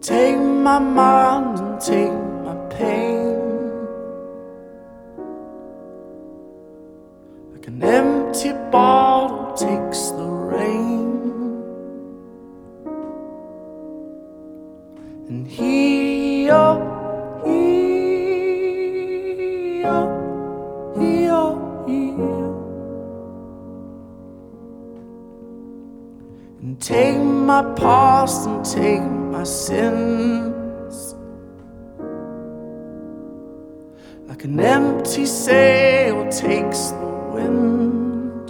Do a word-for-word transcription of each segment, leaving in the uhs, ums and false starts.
Take my mind and take my pain, like an empty bottle takes the rain. And here, here, here, here, and take my past and take my sins, like an empty sail takes the wind.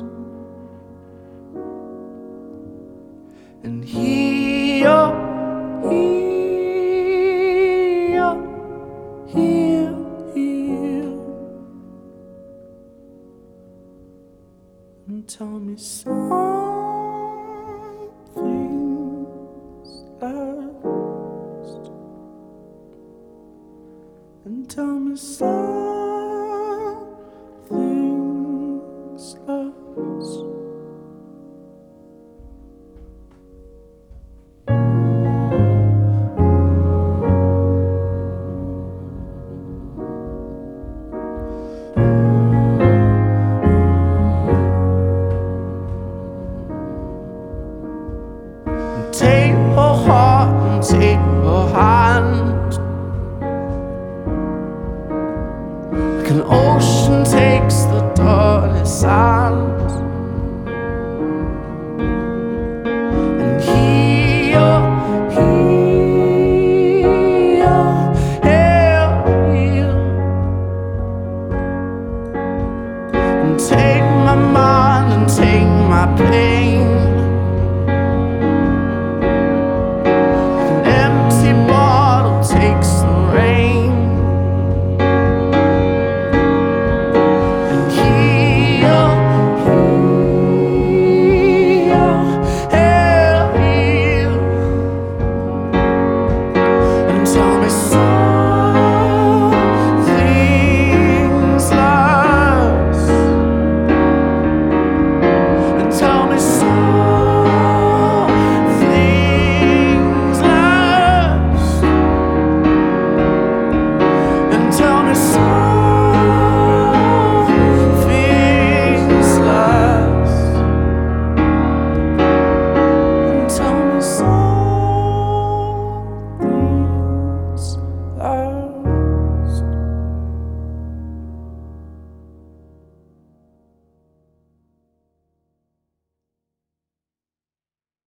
And here, here, here, here, and tell me something's last, and tell me something's last. Take her heart and take her hand, like an ocean takes the dirty sand. And here, here, here, here, and take my mind and take my pain, takes the rain. And here, here, here, and tell me something's last, and tell me something's last, and tell me something's last, and tell me something's last.